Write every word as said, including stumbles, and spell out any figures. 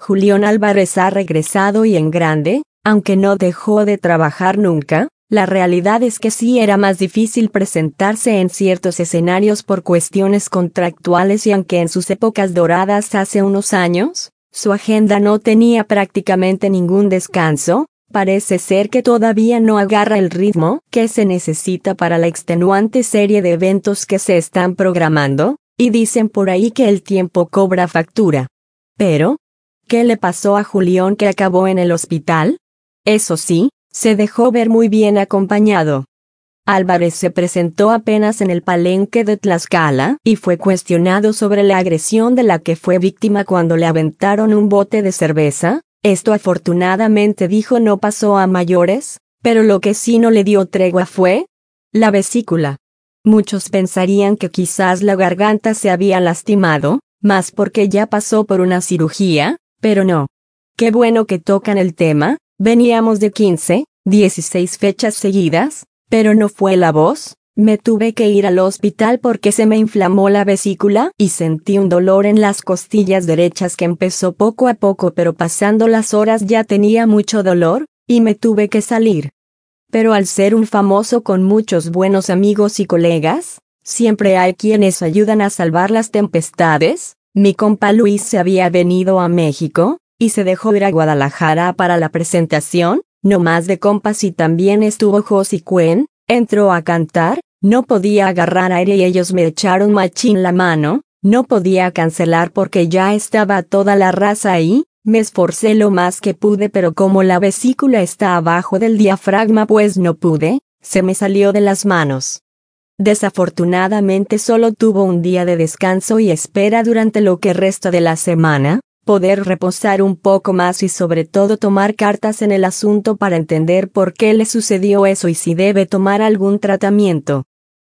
Julián Álvarez ha regresado y en grande, aunque no dejó de trabajar nunca. La realidad es que sí era más difícil presentarse en ciertos escenarios por cuestiones contractuales y aunque en sus épocas doradas hace unos años, su agenda no tenía prácticamente ningún descanso, parece ser que todavía no agarra el ritmo que se necesita para la extenuante serie de eventos que se están programando, y dicen por ahí que el tiempo cobra factura. Pero, ¿qué le pasó a Julián que acabó en el hospital? Eso sí, se dejó ver muy bien acompañado. Álvarez se presentó apenas en el palenque de Tlaxcala y fue cuestionado sobre la agresión de la que fue víctima cuando le aventaron un bote de cerveza. Esto afortunadamente dijo no pasó a mayores, pero lo que sí no le dio tregua fue la vesícula. Muchos pensarían que quizás la garganta se había lastimado, más porque ya pasó por una cirugía, pero no. Qué bueno que tocan el tema. Veníamos de quince, dieciséis fechas seguidas, pero no fue la voz. Me tuve que ir al hospital porque se me inflamó la vesícula y sentí un dolor en las costillas derechas que empezó poco a poco, pero pasando las horas ya tenía mucho dolor, y me tuve que salir. Pero al ser un famoso con muchos buenos amigos y colegas, siempre hay quienes ayudan a salvar las tempestades. Mi compa Luis se había venido a México y se dejó ir a Guadalajara para la presentación, no más de compas, y también estuvo Josie Cuen, entró a cantar, no podía agarrar aire y ellos me echaron machín la mano, no podía cancelar porque ya estaba toda la raza ahí, me esforcé lo más que pude pero como la vesícula está abajo del diafragma pues no pude, se me salió de las manos. Desafortunadamente solo tuvo un día de descanso y espera durante lo que resta de la semana, poder reposar un poco más y sobre todo tomar cartas en el asunto para entender por qué le sucedió eso y si debe tomar algún tratamiento.